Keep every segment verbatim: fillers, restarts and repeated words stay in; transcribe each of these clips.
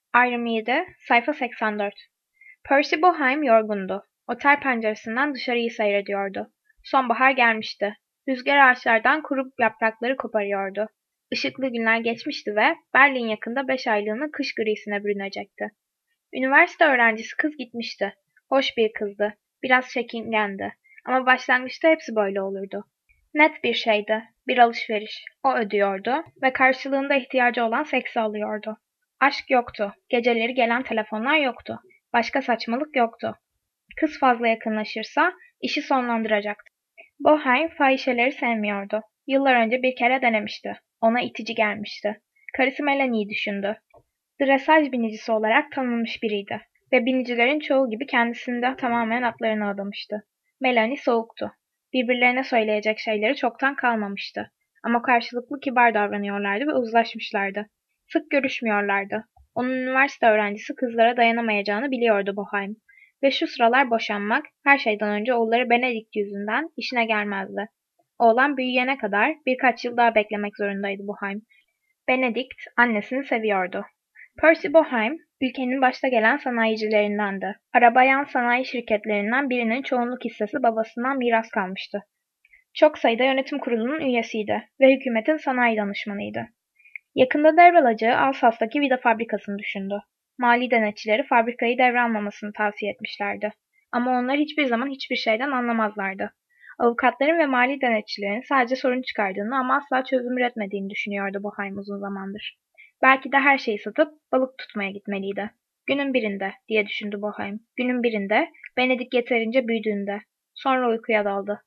Ayrım yedi, sayfa seksen dört. Percy Boheim yorgundu. Otel penceresinden dışarıyı seyrediyordu. Sonbahar gelmişti. Rüzgar ağaçlardan kuru yaprakları koparıyordu. Işıklı günler geçmişti ve Berlin yakında beş aylığına kış grisine bürünecekti. Üniversite öğrencisi kız gitmişti. Hoş bir kızdı. Biraz çekingendi. Ama başlangıçta hepsi böyle olurdu. Net bir şeydi. Bir alışveriş. O ödüyordu ve karşılığında ihtiyacı olan seksi alıyordu. Aşk yoktu. Geceleri gelen telefonlar yoktu. Başka saçmalık yoktu. Kız fazla yakınlaşırsa işi sonlandıracaktı. Boheim fahişeleri sevmiyordu. Yıllar önce bir kere denemişti. Ona itici gelmişti. Karısı Melanie'yi düşündü. Dresaj binicisi olarak tanınmış biriydi ve binicilerin çoğu gibi kendisini de tamamen atlarına adamıştı. Melanie soğuktu. Birbirlerine söyleyecek şeyleri çoktan kalmamıştı. Ama karşılıklı kibar davranıyorlardı ve uzlaşmışlardı. Sık görüşmüyorlardı. Onun üniversite öğrencisi kızlara dayanamayacağını biliyordu Boheim. Ve şu sıralar boşanmak, her şeyden önce oğulları Benedict yüzünden işine gelmezdi. Oğlan büyüyene kadar birkaç yıl daha beklemek zorundaydı Boheim. Benedict annesini seviyordu. Percy Boheim, ülkenin başta gelen sanayicilerindendi. Arabayan sanayi şirketlerinden birinin çoğunluk hissesi babasından miras kalmıştı. Çok sayıda yönetim kurulunun üyesiydi ve hükümetin sanayi danışmanıydı. Yakında devralacağı Alsas'taki vida fabrikasını düşündü. Mali denetçileri fabrikayı devralmamasını tavsiye etmişlerdi. Ama onlar hiçbir zaman hiçbir şeyden anlamazlardı. Avukatların ve mali denetçilerin sadece sorun çıkardığını ama asla çözüm üretmediğini düşünüyordu Boheim uzun zamandır. Belki de her şeyi satıp balık tutmaya gitmeliydi. Günün birinde, diye düşündü Boheim. Günün birinde, Benedict yeterince büyüdüğünde. Sonra uykuya daldı.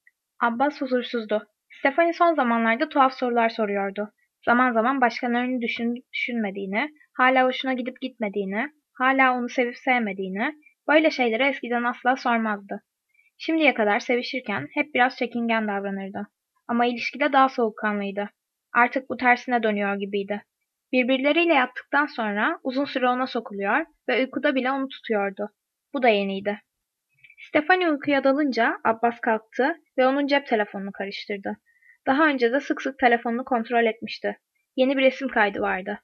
Abbas huzursuzdu. Stephanie son zamanlarda tuhaf sorular soruyordu. Zaman zaman başkalarını düşün, düşünmediğini, hala hoşuna gidip gitmediğini, hala onu sevip sevmediğini, böyle şeyleri eskiden asla sormazdı. Şimdiye kadar sevişirken hep biraz çekingen davranırdı. Ama ilişkide daha soğukkanlıydı. Artık bu tersine dönüyor gibiydi. Birbirleriyle yattıktan sonra uzun süre ona sokuluyor ve uykuda bile onu tutuyordu. Bu da yeniydi. Stephanie uykuya dalınca Abbas kalktı ve onun cep telefonunu karıştırdı. Daha önce de sık sık telefonunu kontrol etmişti. Yeni bir resim kaydı vardı.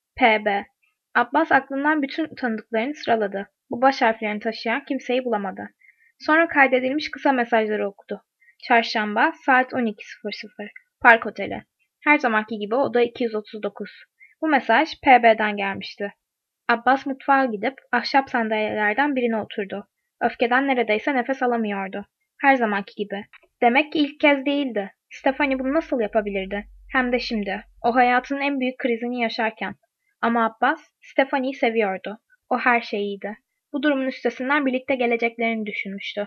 P B. Abbas aklından bütün tanıdıklarını sıraladı. Bu baş harflerini taşıyan kimseyi bulamadı. Sonra kaydedilmiş kısa mesajları okudu. Çarşamba saat on iki sıfır sıfır. Park Oteli. Her zamanki gibi oda iki yüz otuz dokuz. Bu mesaj P B'den gelmişti. Abbas mutfağa gidip ahşap sandalyelerden birine oturdu. Öfkeden neredeyse nefes alamıyordu. Her zamanki gibi. Demek ki ilk kez değildi. Stephanie bunu nasıl yapabilirdi? Hem de şimdi. O hayatının en büyük krizini yaşarken. Ama Abbas, Stephanie'yi seviyordu. O her şeyiydi. Bu durumun üstesinden birlikte geleceklerini düşünmüştü.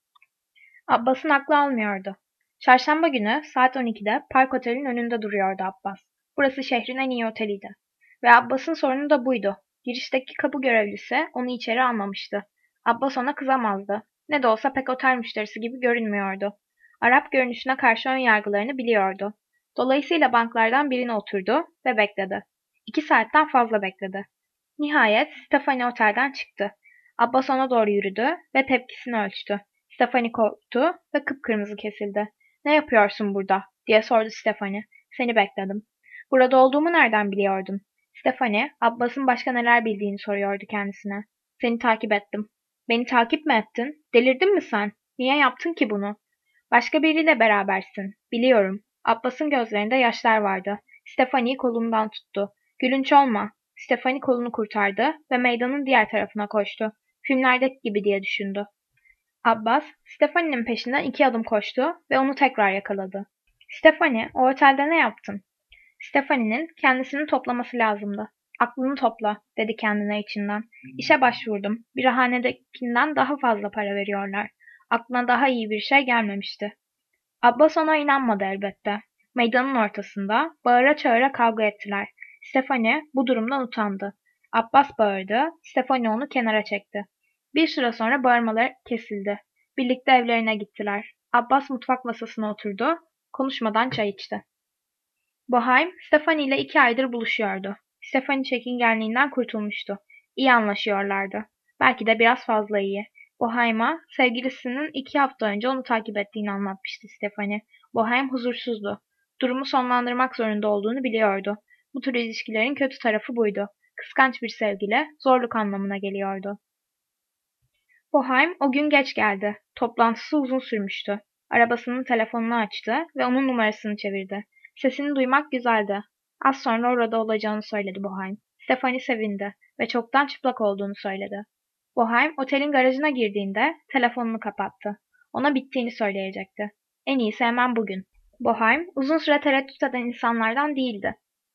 Abbas'ın aklı almıyordu. Çarşamba günü saat on ikide Park Otel'in önünde duruyordu Abbas. Burası şehrin en iyi oteliydi. Ve Abbas'ın sorunu da buydu. Girişteki kapı görevlisi onu içeri almamıştı. Abbas ona kızamazdı. Ne de olsa pek otel müşterisi gibi görünmüyordu. Arap görünüşüne karşı ön yargılarını biliyordu. Dolayısıyla banklardan birine oturdu ve bekledi. İki saatten fazla bekledi. Nihayet Stephanie otelden çıktı. Abbas ona doğru yürüdü ve tepkisini ölçtü. Stephanie korktu ve kıpkırmızı kesildi. "Ne yapıyorsun burada?" diye sordu Stephanie. "Seni bekledim." "Burada olduğumu nereden biliyordun?" Stephanie, Abbas'ın başka neler bildiğini soruyordu kendisine. "Seni takip ettim." "Beni takip mi ettin? Delirdin mi sen? Niye yaptın ki bunu?" "Başka biriyle berabersin. Biliyorum." Abbas'ın gözlerinde yaşlar vardı. Stephanie'yi kolundan tuttu. "Gülünç olma." Stephanie kolunu kurtardı ve meydanın diğer tarafına koştu. Filmlerdeki gibi diye düşündü. Abbas, Stephanie'nin peşinden iki adım koştu ve onu tekrar yakaladı. "Stephanie, o otelde ne yaptın?" Stephanie'nin kendisini toplaması lazımdı. "Aklını topla," dedi kendine içinden. "İşe başvurdum. Birahanedekinden daha fazla para veriyorlar. Aklına daha iyi bir şey gelmemişti." Abbas ona inanmadı elbette. Meydanın ortasında bağıra çağıra kavga ettiler. Stephanie bu durumdan utandı. Abbas bağırdı, Stephanie onu kenara çekti. Bir süre sonra bağırmalar kesildi. Birlikte evlerine gittiler. Abbas mutfak masasına oturdu, konuşmadan çay içti. Boheim, Stephanie ile iki aydır buluşuyordu. Stephanie çekingenliğinden kurtulmuştu. İyi anlaşıyorlardı. Belki de biraz fazla iyi. Boheim'a sevgilisinin iki hafta önce onu takip ettiğini anlatmıştı Stephanie. Boheim huzursuzdu. Durumu sonlandırmak zorunda olduğunu biliyordu. Bu tür ilişkilerin kötü tarafı buydu. kıskanç bir sevgili, zorluk anlamına geliyordu. Boheim o gün geç geldi. Toplantısı uzun sürmüştü. Arabasının telefonunu açtı ve onun numarasını çevirdi. Sesini duymak güzeldi. Az sonra orada olacağını söyledi Boheim. Stephanie sevindi ve çoktan çıplak olduğunu söyledi. Boheim otelin garajına girdiğinde telefonunu kapattı. Ona bittiğini söyleyecekti. En iyisi hemen bugün. Boheim uzun süre tereddüt eden insanlardan değildi.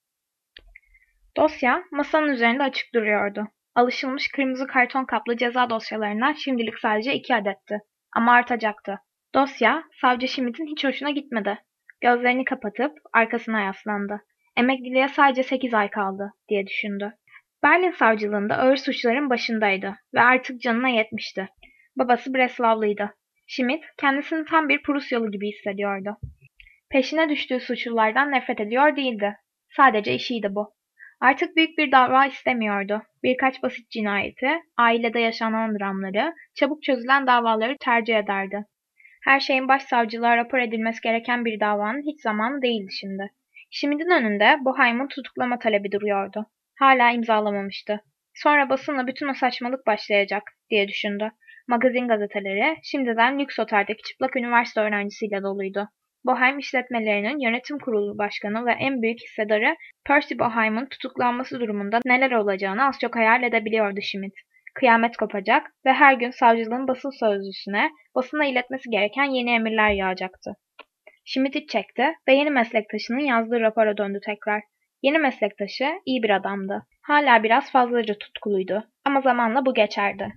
Dosya masanın üzerinde açık duruyordu. Alışılmış kırmızı karton kaplı ceza dosyalarından şimdilik sadece iki adetti. Ama artacaktı. Dosya, savcı Schmidt'in hiç hoşuna gitmedi. Gözlerini kapatıp arkasına yaslandı. Emekliliğe sadece sekiz ay kaldı, diye düşündü. Berlin savcılığında ağır suçların başındaydı ve artık canına yetmişti. Babası Breslavlıydı. Schmidt, kendisini tam bir Prusyalı gibi hissediyordu. Peşine düştüğü suçlulardan nefret ediyor değildi. Sadece işiydi bu. Artık büyük bir dava istemiyordu. Birkaç basit cinayeti, ailede yaşanan dramları, çabuk çözülen davaları tercih ederdi. Her şeyin başsavcılığa rapor edilmesi gereken bir davanın hiç zamanı değildi şimdi. Schmidt'in önünde Boheim'in tutuklama talebi duruyordu. Hala imzalamamıştı. Sonra basınla bütün o saçmalık başlayacak, diye düşündü. Magazin gazeteleri şimdiden lüks oteldeki çıplak üniversite öğrencisiyle doluydu. Boheim işletmelerinin yönetim kurulu başkanı ve en büyük hissedarı Percy Boheim'in tutuklanması durumunda neler olacağını az çok hayal edebiliyordu Schmidt. Kıyamet kopacak ve her gün savcılığın basın sözcüsüne basına iletmesi gereken yeni emirler yağacaktı. Schmidt iç çekti ve yeni meslektaşının yazdığı rapora döndü tekrar. Yeni meslektaşı iyi bir adamdı. Hala biraz fazlaca tutkuluydu ama zamanla bu geçerdi.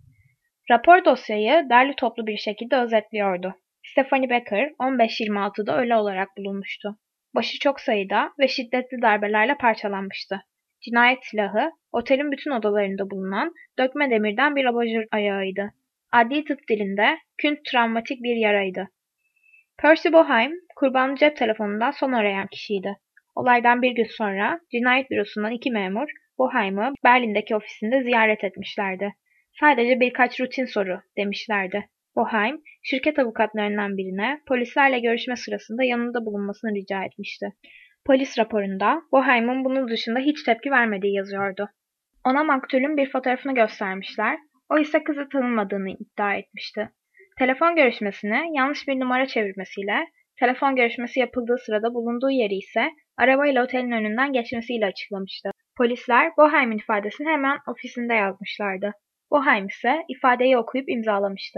Rapor dosyayı derli toplu bir şekilde özetliyordu. Stephanie Becker on beş yirmi altıda ölü olarak bulunmuştu. Başı çok sayıda ve şiddetli darbelerle parçalanmıştı. Cinayet silahı, otelin bütün odalarında bulunan dökme demirden bir abajur ayağıydı. Adli tıp dilinde künt travmatik bir yaraydı. Percy Boheim, kurbanın cep telefonundan son arayan kişiydi. Olaydan bir gün sonra cinayet bürosundan iki memur Boheim'ı Berlin'deki ofisinde ziyaret etmişlerdi. Sadece birkaç rutin soru demişlerdi. Boheim, şirket avukatlarından birine polislerle görüşme sırasında yanında bulunmasını rica etmişti. Polis raporunda Boheim'in bunun dışında hiç tepki vermediği yazıyordu. Ona maktulün bir fotoğrafını göstermişler, o ise kızı tanımadığını iddia etmişti. Telefon görüşmesine yanlış bir numara çevirmesiyle, telefon görüşmesi yapıldığı sırada bulunduğu yeri ise arabayla otelin önünden geçmesiyle açıklamıştı. Polisler Boheim'in ifadesini hemen ofisinde yazmışlardı. Boheim ise ifadeyi okuyup imzalamıştı.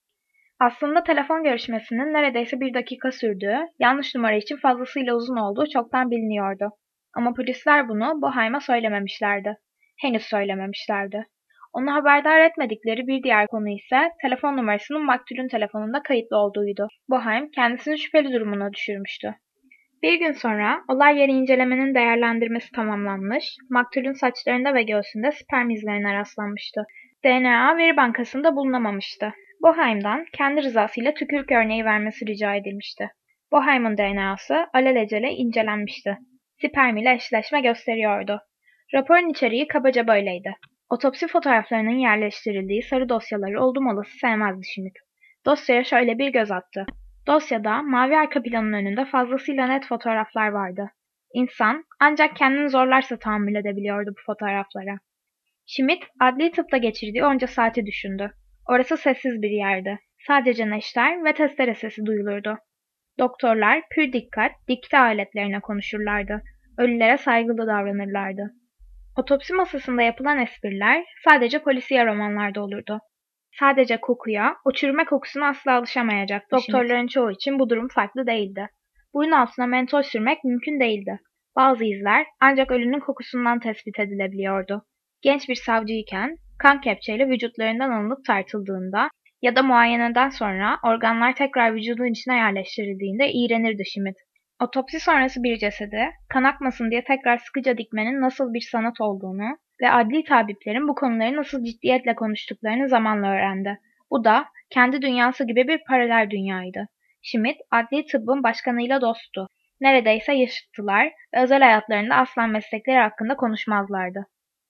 Aslında telefon görüşmesinin neredeyse bir dakika sürdüğü, yanlış numara için fazlasıyla uzun olduğu çoktan biliniyordu. Ama polisler bunu Boheim'e söylememişlerdi. Henüz söylememişlerdi. Onu haberdar etmedikleri bir diğer konu ise telefon numarasının maktulün telefonunda kayıtlı olduğuydu. Boheim kendisini şüpheli durumuna düşürmüştü. Bir gün sonra olay yeri incelemenin değerlendirmesi tamamlanmış, maktulün saçlarında ve göğsünde sperm izlerine rastlanmıştı. D N A veri bankasında bulunamamıştı. Boheim'dan kendi rızasıyla tükürük örneği vermesi rica edilmişti. Boheim'in D N A'sı alelacele incelenmişti. Sperm ile eşleşme gösteriyordu. Raporun içeriği kabaca böyleydi. Otopsi fotoğraflarının yerleştirildiği sarı dosyaları oldum olası sevmezdi Schmidt. Dosyaya şöyle bir göz attı. Dosyada mavi arka planın önünde fazlasıyla net fotoğraflar vardı. İnsan ancak kendini zorlarsa tahammül edebiliyordu bu fotoğraflara. Schmidt adli tıpta geçirdiği onca saati düşündü. Orası sessiz bir yerdi. Sadece neşter ve testere sesi duyulurdu. Doktorlar pür dikkat dikte aletlerine konuşurlardı. Ölülere saygılı davranırlardı. Otopsi masasında yapılan espriler sadece polisiye romanlarda olurdu. Sadece kokuya, o çürüme kokusuna asla alışamayacaktı. Doktorların çoğu için bu durum farklı değildi. Burun altına mentol sürmek mümkün değildi. Bazı izler ancak ölünün kokusundan tespit edilebiliyordu. Genç bir savcıyken kan kepçeyle vücutlarından alınıp tartıldığında ya da muayeneden sonra organlar tekrar vücudun içine yerleştirildiğinde iğrenirdi Schmidt. Otopsi sonrası bir cesedi kan akmasın diye tekrar sıkıca dikmenin nasıl bir sanat olduğunu ve adli tabiplerin bu konuları nasıl ciddiyetle konuştuklarını zamanla öğrendi. Bu da kendi dünyası gibi bir paralel dünyaydı. Schmidt adli tıbbın başkanıyla dosttu. Neredeyse yaşıttılar ve özel hayatlarında asla meslekleri hakkında konuşmazlardı.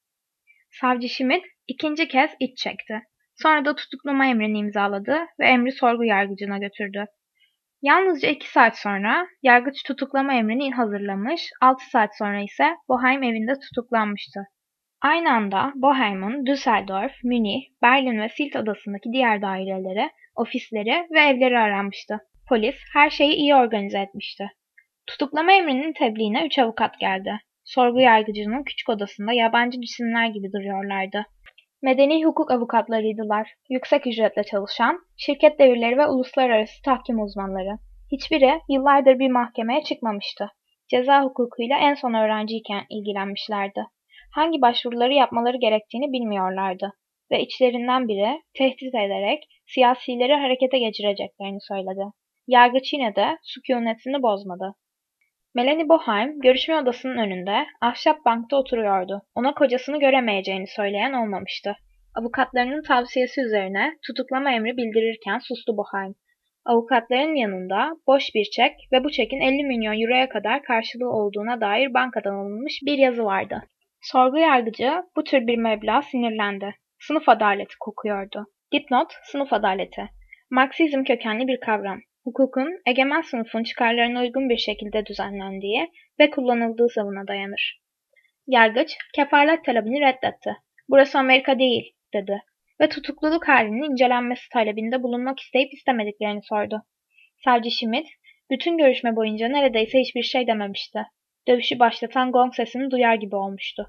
Savcı Schmidt ikinci kez iç çekti. Sonra da tutuklama emrini imzaladı ve emri sorgu yargıcına götürdü. Yalnızca iki saat sonra yargıç tutuklama emrini hazırlamış, altı saat sonra ise Boheim evinde tutuklanmıştı. Aynı anda Boheim'un Düsseldorf, Münih, Berlin ve Silt adasındaki diğer daireleri, ofisleri ve evleri aranmıştı. Polis her şeyi iyi organize etmişti. Tutuklama emrinin tebliğine üç avukat geldi. Sorgu yargıcının küçük odasında yabancı cisimler gibi duruyorlardı. Medeni hukuk avukatlarıydılar. Yüksek ücretle çalışan, şirket devirleri ve uluslararası tahkim uzmanları. Hiçbiri yıllardır bir mahkemeye çıkmamıştı. Ceza hukukuyla en son öğrenciyken ilgilenmişlerdi. Hangi başvuruları yapmaları gerektiğini bilmiyorlardı. Ve içlerinden biri tehdit ederek siyasileri harekete geçireceklerini söyledi. Yargıç yine de sükunetini bozmadı. Melanie Boheim, görüşme odasının önünde, ahşap bankta oturuyordu. Ona kocasını göremeyeceğini söyleyen olmamıştı. Avukatlarının tavsiyesi üzerine tutuklama emri bildirirken sustu Boheim. Avukatların yanında boş bir çek ve bu çekin elli milyon euroya kadar karşılığı olduğuna dair bankadan alınmış bir yazı vardı. Sorgu yargıcı bu tür bir meblağ sinirlendi. Sınıf adaleti kokuyordu. Dipnot, sınıf adaleti. Marksizm kökenli bir kavram. Hukukun egemen sınıfın çıkarlarına uygun bir şekilde düzenlendiği ve kullanıldığı savına dayanır. Yargıç, kefalet talebini reddetti. Burası Amerika değil, dedi ve tutukluluk halinin incelenmesi talebinde bulunmak isteyip istemediklerini sordu. Savcı Schmidt, bütün görüşme boyunca neredeyse hiçbir şey dememişti. Dövüşü başlatan gong sesini duyar gibi olmuştu.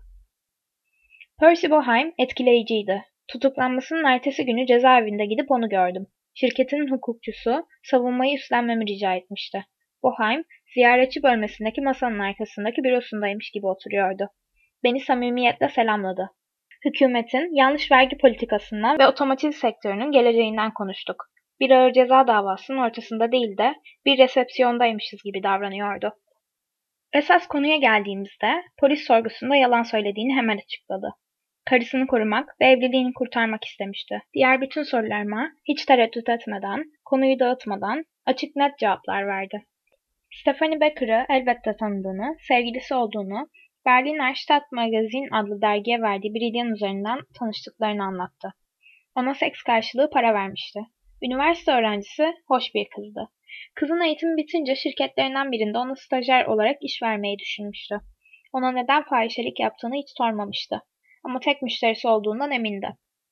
Percy Boheim etkileyiciydi. Tutuklanmasının ertesi günü cezaevinde gidip onu gördüm. Şirketinin hukukçusu savunmayı üstlenmemi rica etmişti. Boheim, ziyaretçi bölmesindeki masanın arkasındaki bürosundaymış gibi oturuyordu. Beni samimiyetle selamladı. Hükümetin yanlış vergi politikasından ve otomotiv sektörünün geleceğinden konuştuk. Bir ağır ceza davasının ortasında değil de bir resepsiyondaymışız gibi davranıyordu. Esas konuya geldiğimizde polis sorgusunda yalan söylediğini hemen açıkladı. Karısını korumak ve evliliğini kurtarmak istemişti. Diğer bütün sorularıma hiç tereddüt etmeden, konuyu dağıtmadan açık net cevaplar verdi. Stephanie Becker'ı elbette tanıdığını, sevgilisi olduğunu, Berliner Stadtmagazin adlı dergiye verdiği bir ilan üzerinden tanıştıklarını anlattı. Ona seks karşılığı para vermişti. Üniversite öğrencisi, hoş bir kızdı. Kızın eğitimi bitince şirketlerinden birinde ona stajyer olarak iş vermeyi düşünmüştü. Ona neden fahişelik yaptığını hiç sormamıştı. Ama tek müşterisi olduğundan emindi.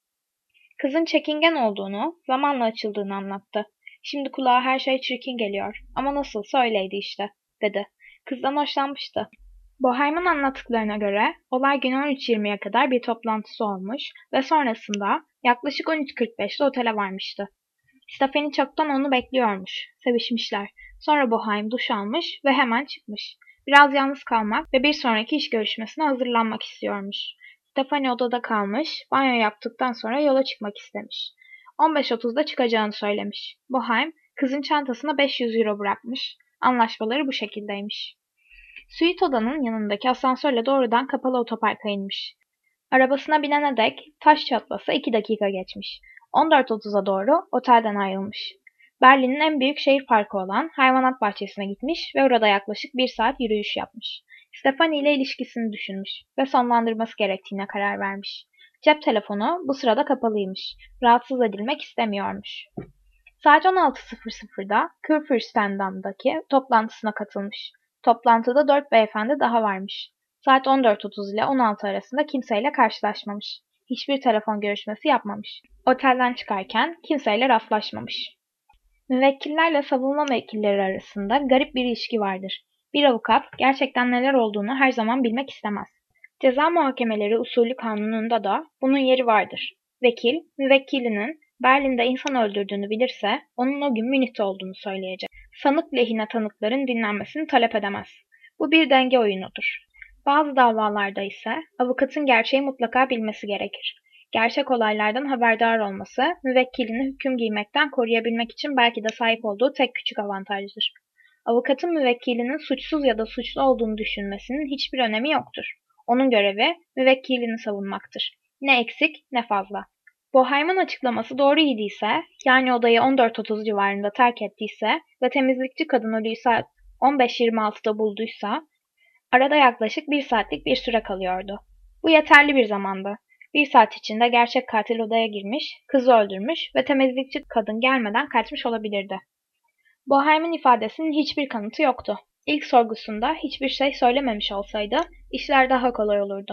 Kızın çekingen olduğunu, zamanla açıldığını anlattı. Şimdi kulağa her şey çirkin geliyor ama nasılsa öyleydi işte, dedi. Kızdan hoşlanmıştı. Boheim'in anlattıklarına göre olay gün on üç yirmiye kadar bir toplantısı olmuş ve sonrasında yaklaşık on üç kırk beşte otele varmıştı. Stephanie çoktan onu bekliyormuş. Sevişmişler. Sonra Boheim duş almış ve hemen çıkmış. Biraz yalnız kalmak ve bir sonraki iş görüşmesine hazırlanmak istiyormuş. Stephanie odada kalmış, banyo yaptıktan sonra yola çıkmak istemiş. on beş otuzda çıkacağını söylemiş. Boheim, kızın çantasına beş yüz euro bırakmış. Anlaşmaları bu şekildeymiş. Suite odanın yanındaki asansörle doğrudan kapalı otoparka inmiş. Arabasına binene dek taş çatlasa iki dakika geçmiş. on dört otuza doğru otelden ayrılmış. Berlin'in en büyük şehir parkı olan hayvanat bahçesine gitmiş ve orada yaklaşık bir saat yürüyüş yapmış. Stephanie ile ilişkisini düşünmüş ve sonlandırması gerektiğine karar vermiş. Cep telefonu bu sırada kapalıymış. Rahatsız edilmek istemiyormuş. Saat on altı sıfır sıfırda Kurfürstendamm'daki toplantısına katılmış. Toplantıda dört beyefendi daha varmış. Saat on dört otuz ile on altı arasında kimseyle karşılaşmamış. Hiçbir telefon görüşmesi yapmamış. Otelden çıkarken kimseyle rastlaşmamış. Müvekkillerle savunma vekilleri arasında garip bir ilişki vardır. Bir avukat gerçekten neler olduğunu her zaman bilmek istemez. Ceza muhakemeleri usulü kanununda da bunun yeri vardır. Vekil, müvekkilinin Berlin'de insan öldürdüğünü bilirse onun o gün Münih'te olduğunu söyleyecek. Sanık lehine tanıkların dinlenmesini talep edemez. Bu bir denge oyunudur. Bazı davalarda ise avukatın gerçeği mutlaka bilmesi gerekir. Gerçek olaylardan haberdar olması, müvekkilini hüküm giymekten koruyabilmek için belki de sahip olduğu tek küçük avantajdır. Avukatın müvekkilinin suçsuz ya da suçlu olduğunu düşünmesinin hiçbir önemi yoktur. Onun görevi müvekkilini savunmaktır. Ne eksik ne fazla. Boheim'in açıklaması doğru idiyse, yani odayı on dört otuz civarında terk ettiyse ve temizlikçi kadın ölüyü saat on beş yirmi altıda bulduysa, arada yaklaşık bir saatlik bir süre kalıyordu. Bu yeterli bir zamandı. Bir saat içinde gerçek katil odaya girmiş, kızı öldürmüş ve temizlikçi kadın gelmeden kaçmış olabilirdi. Boheim'in ifadesinin hiçbir kanıtı yoktu. İlk sorgusunda hiçbir şey söylememiş olsaydı işler daha kolay olurdu.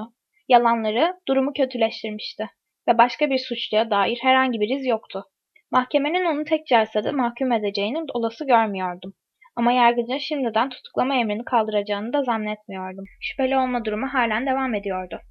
Yalanları durumu kötüleştirmişti ve başka bir suçluya dair herhangi bir iz yoktu. Mahkemenin onu tek celsede mahkum edeceğini olası görmüyordum. Ama yargıcın şimdiden tutuklama emrini kaldıracağını da zannetmiyordum. Şüpheli olma durumu halen devam ediyordu.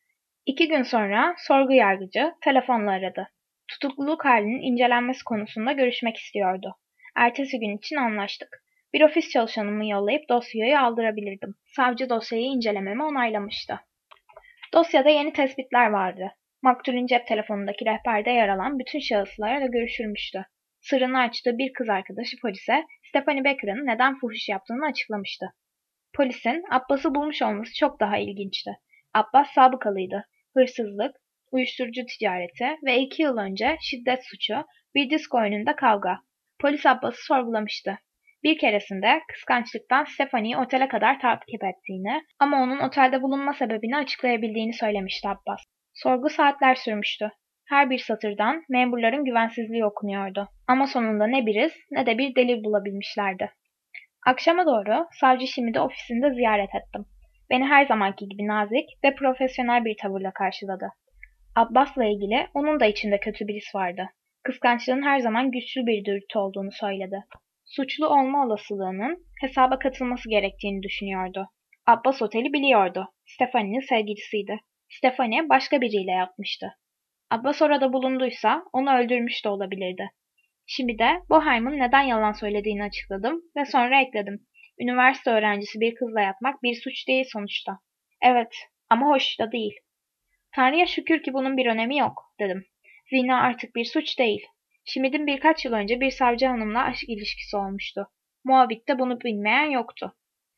İki gün sonra sorgu yargıcı telefonla aradı. Tutukluluk halinin incelenmesi konusunda görüşmek istiyordu. Ertesi gün için anlaştık. Bir ofis çalışanımı yollayıp dosyayı aldırabilirdim. Savcı dosyayı incelememi onaylamıştı. Dosyada yeni tespitler vardı. Maktulün cep telefonundaki rehberde yer alan bütün şahıslarla görüşülmüştü. Sırrını açtığı bir kız arkadaşı polise Stephanie Becker'ın neden fuhuş yaptığını açıklamıştı. Polisin Abbas'ı bulmuş olması çok daha ilginçti. Abbas sabıkalıydı. Hırsızlık, uyuşturucu ticareti ve iki yıl önce şiddet suçu, bir disko oyununda kavga. Polis Abbas'ı sorgulamıştı. Bir keresinde kıskançlıktan Stephanie'yi otele kadar takip ettiğini ama onun otelde bulunma sebebini açıklayabildiğini söylemişti Abbas. Sorgu saatler sürmüştü. Her bir satırdan memurların güvensizliği okunuyordu. Ama sonunda ne bir iz ne de bir delil bulabilmişlerdi. Akşama doğru savcı Schmidt'i ofisinde ziyaret ettim. Beni her zamanki gibi nazik ve profesyonel bir tavırla karşıladı. Abbas'la ilgili onun da içinde kötü bir his vardı. Kıskançlığın her zaman güçlü bir dürtü olduğunu söyledi. Suçlu olma olasılığının hesaba katılması gerektiğini düşünüyordu. Abbas oteli biliyordu. Stephanie'nin sevgilisiydi. Stephanie başka biriyle yatmıştı. Abbas orada bulunduysa onu öldürmüş de olabilirdi. Şimdi de Boheim'ın neden yalan söylediğini açıkladım ve sonra ekledim. Üniversite öğrencisi bir kızla yatmak bir suç değil sonuçta. Evet, ama hoş da değil. Tanrı'ya şükür ki bunun bir önemi yok, dedim. Zina artık bir suç değil. Schmidt'in birkaç yıl önce bir savcı hanımla aşk ilişkisi olmuştu. Muhabit'te bunu bilmeyen yoktu.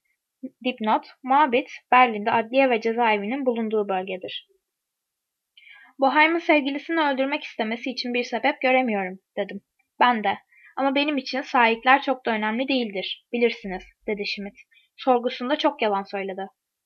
Dipnot, Muhabit, Berlin'de adliye ve cezaevinin bulunduğu bölgedir. Boheim'ın sevgilisini öldürmek istemesi için bir sebep göremiyorum, dedim. Ben de. Ama benim için sahipler çok da önemli değildir, bilirsiniz, dedi Schmidt. Sorgusunda çok yalan söyledi.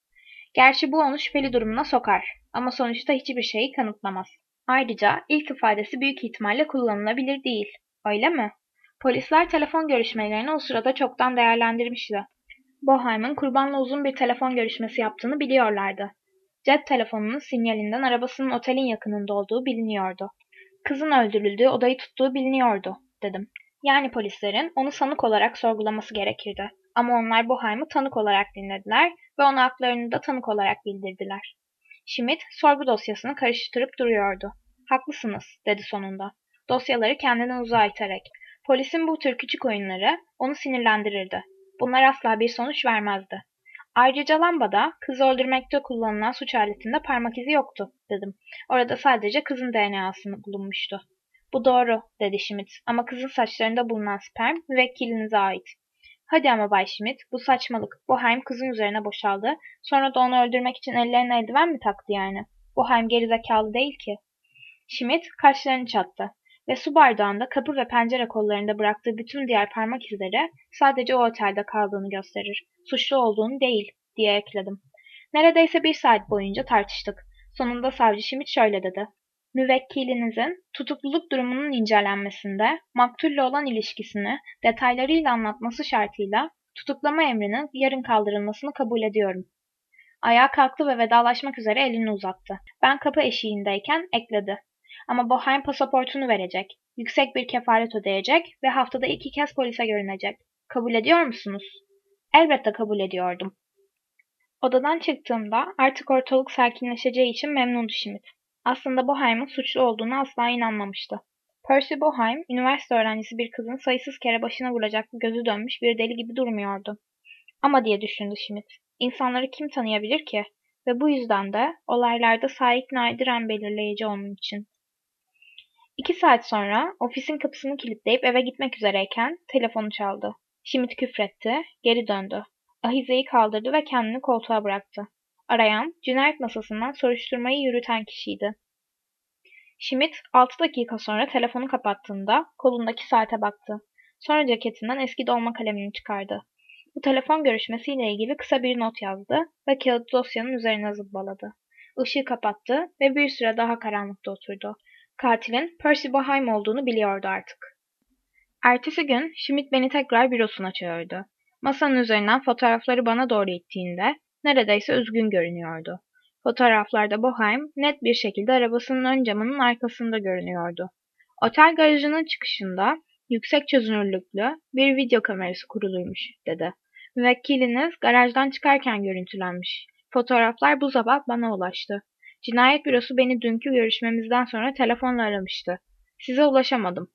Gerçi bu onu şüpheli durumuna sokar ama sonuçta hiçbir şeyi kanıtlamaz. Ayrıca ilk ifadesi büyük ihtimalle kullanılabilir değil, öyle mi? Polisler telefon görüşmelerini o sırada çoktan değerlendirmişti. Boheim'ın kurbanla uzun bir telefon görüşmesi yaptığını biliyorlardı. Cep telefonunun sinyalinden arabasının otelin yakınında olduğu biliniyordu. Kızın öldürüldüğü odayı tuttuğu biliniyordu, dedim. Yani polislerin onu sanık olarak sorgulaması gerekirdi. Ama onlar Boheim'ı tanık olarak dinlediler ve ona haklarını da tanık olarak bildirdiler. Schmidt sorgu dosyasını karıştırıp duruyordu. Haklısınız, dedi sonunda. Dosyaları kendinden uzağa iterek. Polisin bu tür küçük oyunları onu sinirlendirirdi. Bunlar asla bir sonuç vermezdi. Ayrıca lambada kızı öldürmekte kullanılan suç aletinde parmak izi yoktu, dedim. Orada sadece kızın D N A'sı bulunmuştu. Bu doğru, dedi Schmidt, ama kızın saçlarında bulunan sperm müvekkilinize ait. Hadi ama Bay Schmidt, bu saçmalık. Boheim kızın üzerine boşaldı, sonra da onu öldürmek için ellerine eldiven mi taktı yani? Boheim gerizekalı değil ki. Schmidt kaşlarını çattı ve su bardağında kapı ve pencere kollarında bıraktığı bütün diğer parmak izleri sadece o otelde kaldığını gösterir. Suçlu olduğunu değil, diye ekledim. Neredeyse bir saat boyunca tartıştık. Sonunda savcı Schmidt şöyle dedi. Müvekkilinizin tutukluluk durumunun incelenmesinde maktulle olan ilişkisini detaylarıyla anlatması şartıyla tutuklama emrinin yarın kaldırılmasını kabul ediyorum. Ayağa kalktı ve vedalaşmak üzere elini uzattı. Ben kapı eşiğindeyken ekledi. Ama Boheim pasaportunu verecek, yüksek bir kefaret ödeyecek ve haftada iki kez polise görünecek. Kabul ediyor musunuz? Elbette kabul ediyordum. Odadan çıktığımda artık ortalık sakinleşeceği için memnundu Schmidt. Aslında Boheim'in suçlu olduğunu asla inanmamıştı. Percy Boheim, üniversite öğrencisi bir kızın sayısız kere başına vuracak gözü dönmüş bir deli gibi durmuyordu. Ama diye düşündü Schmidt, insanları kim tanıyabilir ki? Ve bu yüzden de olaylarda sahip nadiren belirleyici onun için. İki saat sonra ofisin kapısını kilitleyip eve gitmek üzereyken telefonu çaldı. Schmidt küfretti, geri döndü. Ahizeyi kaldırdı ve kendini koltuğa bıraktı. Arayan, cinayet masasından soruşturmayı yürüten kişiydi. Schmidt altı dakika sonra telefonu kapattığında kolundaki saate baktı. Sonra ceketinden eski dolma kalemini çıkardı. Bu telefon görüşmesiyle ilgili kısa bir not yazdı ve kağıt dosyanın üzerine zıbbaladı. Işığı kapattı ve bir süre daha karanlıkta oturdu. Katilin Percy Boheim olduğunu biliyordu artık. Ertesi gün Schmidt beni tekrar bürosuna çağırdı. Masanın üzerinden fotoğrafları bana doğru ittiğinde neredeyse üzgün görünüyordu. Fotoğraflarda Boheim net bir şekilde arabasının ön camının arkasında görünüyordu. Otel garajının çıkışında yüksek çözünürlüklü bir video kamerası kuruluymuş, dedi. Müvekkiliniz garajdan çıkarken görüntülenmiş. Fotoğraflar bu sabah bana ulaştı. Cinayet bürosu beni dünkü görüşmemizden sonra telefonla aramıştı. Size ulaşamadım.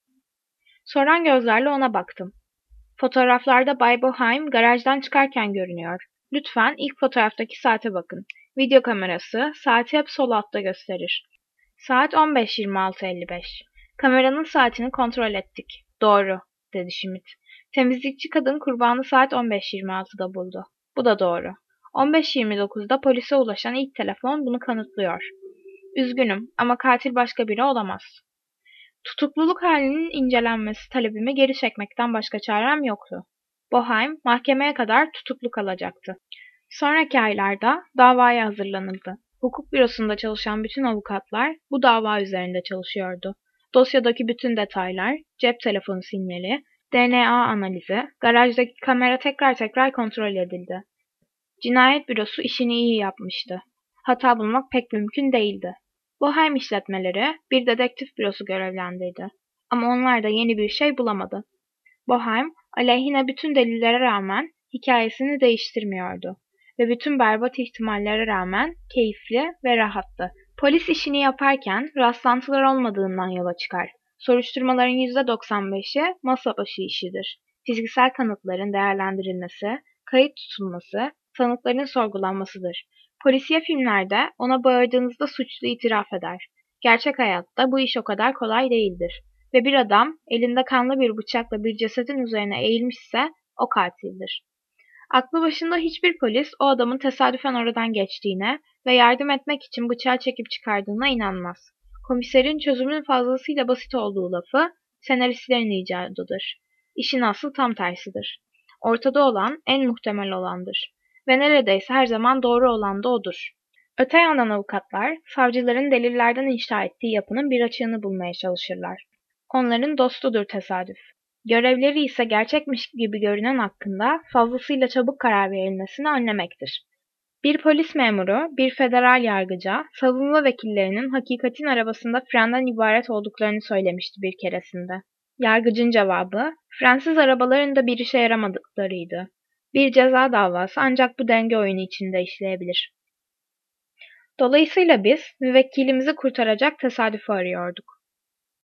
Soran gözlerle ona baktım. Fotoğraflarda Bay Boheim garajdan çıkarken görünüyor. Lütfen ilk fotoğraftaki saate bakın. Video kamerası saati hep sol altta gösterir. Saat on beş yirmi altı elli beş. Kameranın saatini kontrol ettik. Doğru, dedi Schmidt. Temizlikçi kadın kurbanı saat on beş yirmi altıda buldu. Bu da doğru. on beş yirmi dokuzda polise ulaşan ilk telefon bunu kanıtlıyor. Üzgünüm ama katil başka biri olamaz. Tutukluluk halinin incelenmesi talebimi geri çekmekten başka çarem yoktu. Boheim mahkemeye kadar tutuklu kalacaktı. Sonraki aylarda davaya hazırlanıldı. Hukuk bürosunda çalışan bütün avukatlar bu dava üzerinde çalışıyordu. Dosyadaki bütün detaylar, cep telefonu sinyali, D N A analizi, garajdaki kamera tekrar tekrar kontrol edildi. Cinayet bürosu işini iyi yapmıştı. Hata bulmak pek mümkün değildi. Boheim işletmeleri bir dedektif bürosu görevlendirdi. Ama onlar da yeni bir şey bulamadı. Boheim, aleyhine bütün delillere rağmen hikayesini değiştirmiyordu. Ve bütün berbat ihtimallere rağmen keyifli ve rahattı. Polis işini yaparken rastlantılar olmadığından yola çıkar. Soruşturmaların yüzde doksan beşi masa başı işidir. Fiziksel kanıtların değerlendirilmesi, kayıt tutulması, tanıkların sorgulanmasıdır. Polisiye filmlerde ona bağırdığınızda suçlu itiraf eder. Gerçek hayatta bu iş o kadar kolay değildir. Ve bir adam elinde kanlı bir bıçakla bir cesedin üzerine eğilmişse o katildir. Aklı başında hiçbir polis o adamın tesadüfen oradan geçtiğine ve yardım etmek için bıçağı çekip çıkardığına inanmaz. Komiserin çözümün fazlasıyla basit olduğu lafı senaristlerin icadıdır. İşin aslı tam tersidir. Ortada olan en muhtemel olandır. Ve neredeyse her zaman doğru olan da odur. Öte yandan avukatlar, savcıların delillerden inşa ettiği yapının bir açığını bulmaya çalışırlar. Onların dostudur tesadüf. Görevleri ise gerçekmiş gibi görünen hakkında fazlasıyla çabuk karar verilmesini önlemektir. Bir polis memuru, bir federal yargıca, savunma vekillerinin hakikatin arabasında frenden ibaret olduklarını söylemişti bir keresinde. Yargıcın cevabı, frensiz arabaların da bir işe yaramadıklarıydı. Bir ceza davası ancak bu denge oyunu içinde işleyebilir. Dolayısıyla biz müvekkilimizi kurtaracak tesadüfü arıyorduk.